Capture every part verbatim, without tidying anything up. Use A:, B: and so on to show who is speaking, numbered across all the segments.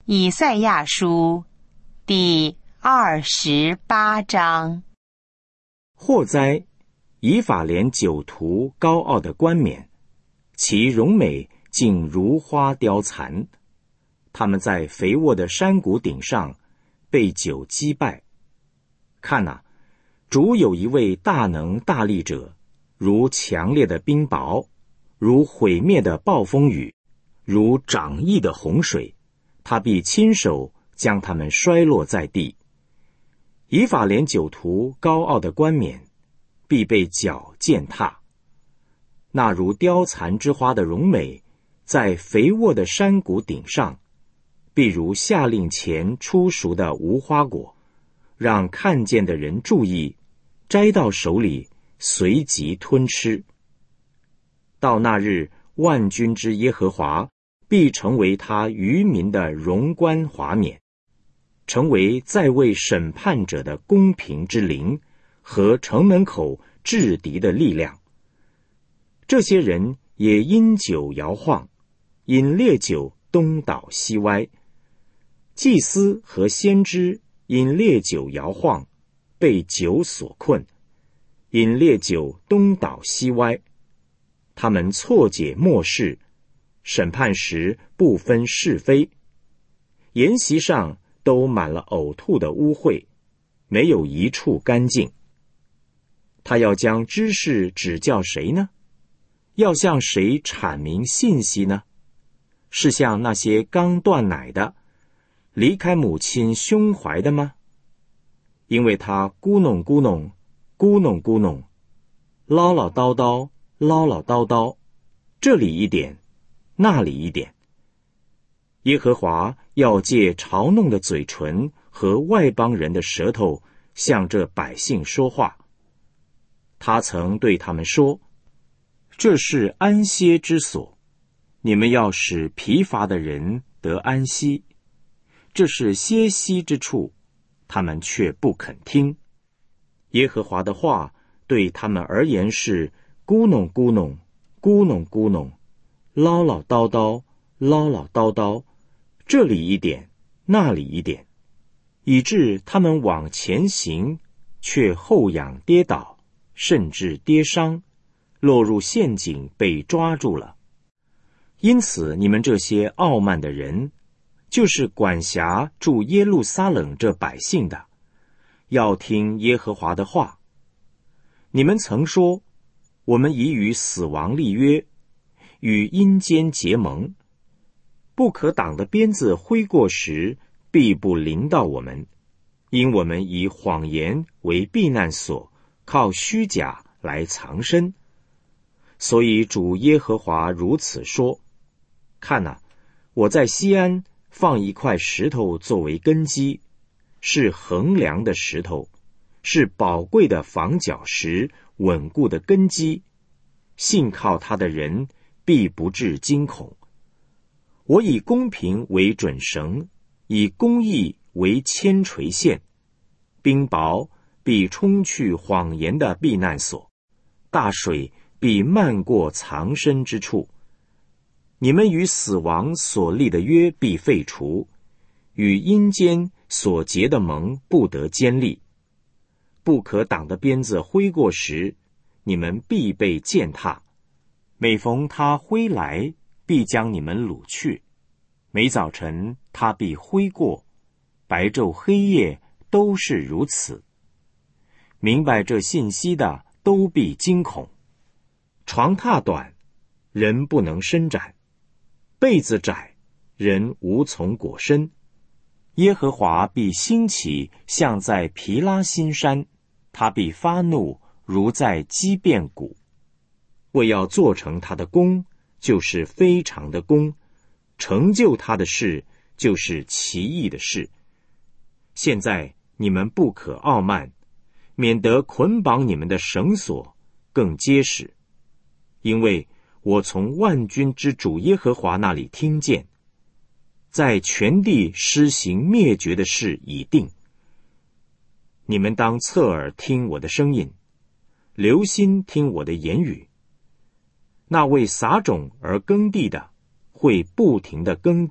A: 以赛亚书第二十八章。
B: 祸哉！以法莲酒徒高傲的冠冕，其荣美竟如花凋残。他们在肥沃的山谷顶上被酒击败。看哪，主有一位大能大力者，如强烈的冰雹，如毁灭的暴风雨，如涨溢的洪水，他必亲手将他们摔落在地。以法莲酒徒高傲的冠冕，必被脚践踏。那如凋残之花的荣美，在肥沃的山谷顶上，必如夏令前初熟的无花果，让看见的人注意，摘到手里，随即吞吃。到那日，万军之耶和华必成为他余民的荣冠华冕，成为在位审判者的公平之灵和城门口制敌的力量。这些人也因酒摇晃，因烈酒东倒西歪。祭司和先知因烈酒摇晃，被酒所困，因烈酒东倒西歪。他们错解末世，审判时不分是非，筵席上都满了呕吐的污秽，没有一处干净。他要将知识指教谁呢？要向谁阐明信息呢？是向那些刚断奶的，离开母亲胸怀的吗？因为他咕哝咕哝，咕哝咕哝，唠唠叨叨，唠唠叨叨，这里一点，那里一点。耶和华要借嘲弄的嘴唇和外邦人的舌头向这百姓说话。他曾对他们说，这是安歇之所，你们要使疲乏的人得安息。这是歇息之处，他们却不肯听。耶和华的话对他们而言是咕哝咕哝，咕哝咕哝，唠唠叨叨，唠唠叨叨，这里一点，那里一点，以致他们往前行，却后仰跌倒，甚至跌伤，落入陷阱，被抓住了。因此你们这些傲慢的人，就是管辖住耶路撒冷这百姓的，要听耶和华的话。你们曾说，我们已与死亡立约，与阴间结盟，不可挡的鞭子挥过时，必不临到我们，因我们以谎言为避难所，靠虚假来藏身。所以主耶和华如此说，看哪，我在西安放一块石头作为根基，是衡量的石头，是宝贵的防脚石，稳固的根基，信靠他的人必不致惊恐。我以公平为准绳，以公义为牵垂线，冰雹必冲去谎言的避难所，大水必漫过藏身之处。你们与死亡所立的约必废除，与阴间所结的盟不得坚立。不可挡的鞭子挥过时，你们必被践踏。每逢他挥来，必将你们掳去。每早晨他必挥过，白昼黑夜都是如此。明白这信息的都必惊恐。床榻短，人不能伸展；被子窄，人无从裹身。耶和华必兴起，像在毗拉新山，他必发怒，如在基遍谷。为要做成他的功，就是非常的功；成就他的事，就是奇异的事。现在你们不可傲慢，免得捆绑你们的绳索更结实。因为我从万军之主耶和华那里听见，在全地施行灭绝的事已定。你们当侧耳听我的声音，留心听我的言语。那为撒种而耕地的，会不停地耕地，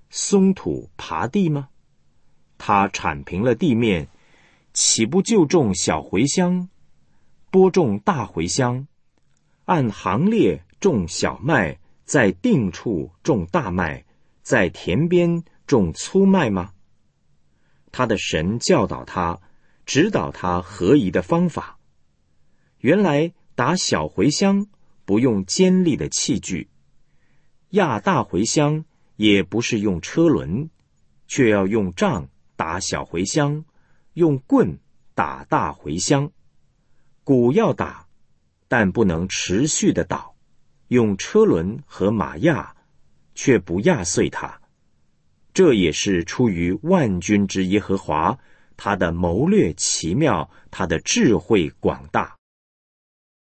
B: 松土耙地吗？他铲平了地面，岂不就种小茴香，播种大茴香，按行列种小麦，在定处种大麦，在田边种粗麦吗？他的神教导他，指导他合宜的方法。原来打小茴香不用尖利的器具，压大茴香也不是用车轮，却要用杖打小茴香，用棍打大茴香。鼓要打，但不能持续的倒，用车轮和马压，却不压碎它。这也是出于万军之耶和华，他的谋略奇妙，他的智慧广大。